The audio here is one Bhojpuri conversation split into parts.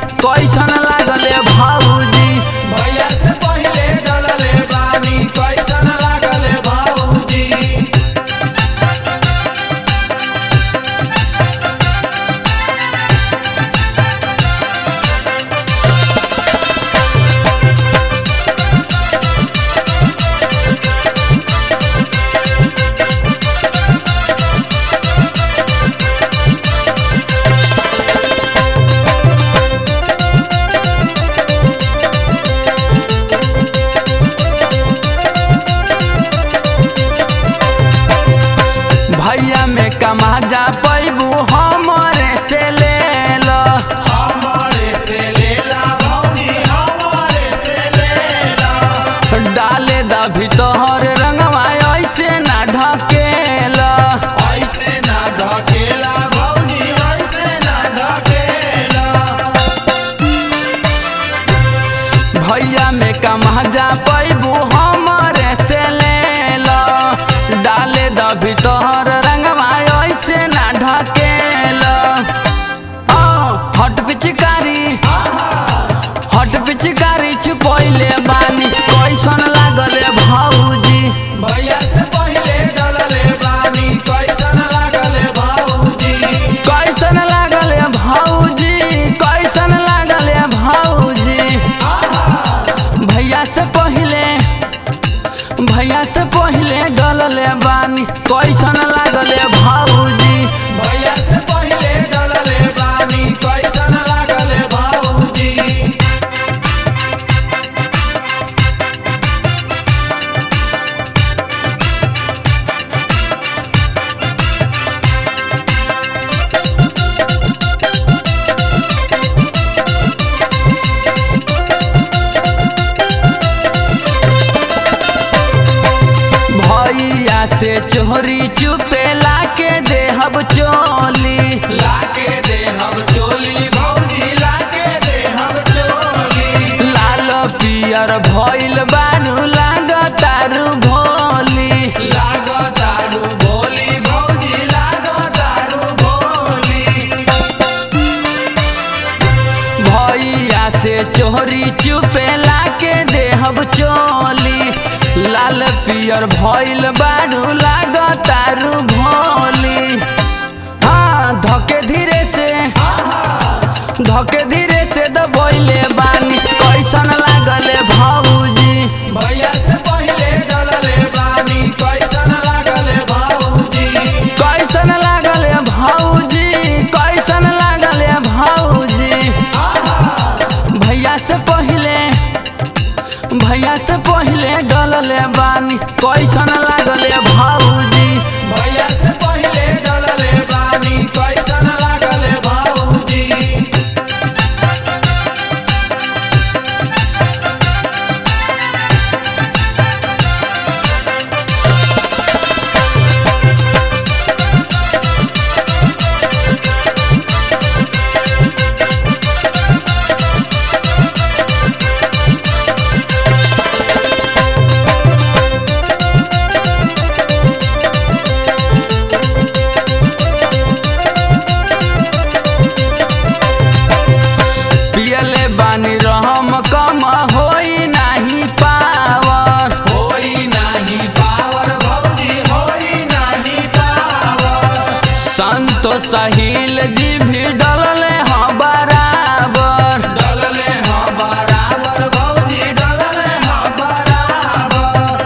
कैसन लागले भाऊजी। भैया से पहिले डलले बानी कैसन लागले भाऊजी। भैया में कमा जा पैबू हमरे से ले लो। हमारे से लेला भौजी हमारे से लेला। डाले दा भीतर रंगवा ऐसे ना ढकेला। ऐसे ना ढकेला भौजी ऐसे ना ढकेला। भैया में कमा जा पैबू हमरे से ले लो। डाले दा भीतर रंगवा ऐसे ना ढकेला। हट पिचकारी छुपैले बानी कैसन लागले भाऊजी। भैया से पहिले डलले बानी कैसन लागले भाऊजी। कैसन लागले भाऊजी, कैसन लागले भाऊजी। भैया से पहिले डलले बानी कैसन लागले भाऊजी। भैया से पहिले डलले बानी कैसन लागले भाऊजी। भैया से चोरी चुपे लाके देहब चोली। लाके दे हम चोली भौजी लाके दे हम चोली। लाल पियर भइल बानू लागतारू भोली। लागतारू भोली भौजी लागतारू भोली। भैया से चोरी चुपे लाके देहब चोली। लाल पियर भइल बानू लागतारू भोली। हाँ धके धीरे से दबैले बानी कैसन लागले भाऊजी। भैया से पहिले डलले बानी कैसन लागले भाऊजी। कैसन लागले भाऊजी, कैसन लागले भाऊजी। भैया से पहिले डलले बानी कैसन लागले भाऊजी। भैया से पहिले डलले बानी कैसन लागले भाऊजी। पियले बानी रहम कम होई नाही पावर। होई नाही पावर भौजी होई नाही पावर। संतो साहिल जी भी डलले हाँ बराबर। डलले हाँ बराबर भौजी डलले हाँ बराबर।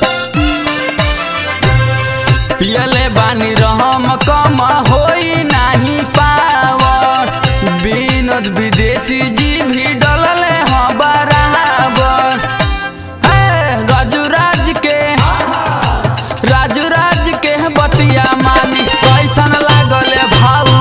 पियले बानी रहम कम होई नाही पावर। विनोद विदेशी जी भी डलले हाँ बराबर। राजू राज के बतिया मानी कैसन लागले भाऊ।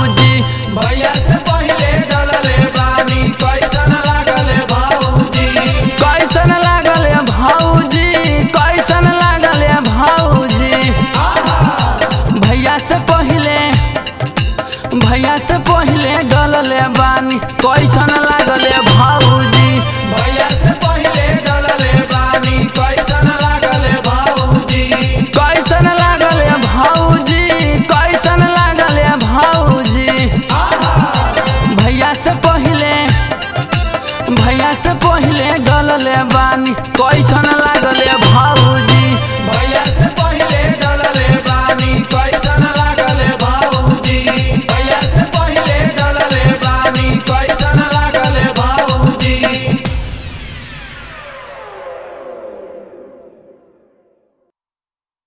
भैया से पहले डलले बानी कैसन लागले भाव